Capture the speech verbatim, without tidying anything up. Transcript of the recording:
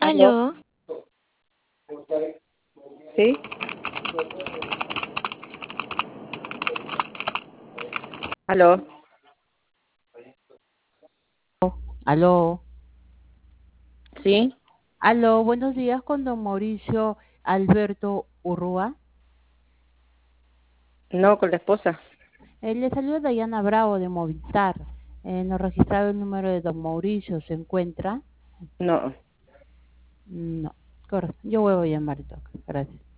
¿Aló? Aló, ¿Sí? ¿Aló? Aló, ¿Sí? aló, buenos días con don Mauricio Alberto Urrua. No, con la esposa. Eh, le saluda Dayana Bravo de Movistar. Eh, nos registrado el número de don Mauricio, ¿se encuentra? No. No, correcto. Yo vuelvo a llamar, toca. Gracias.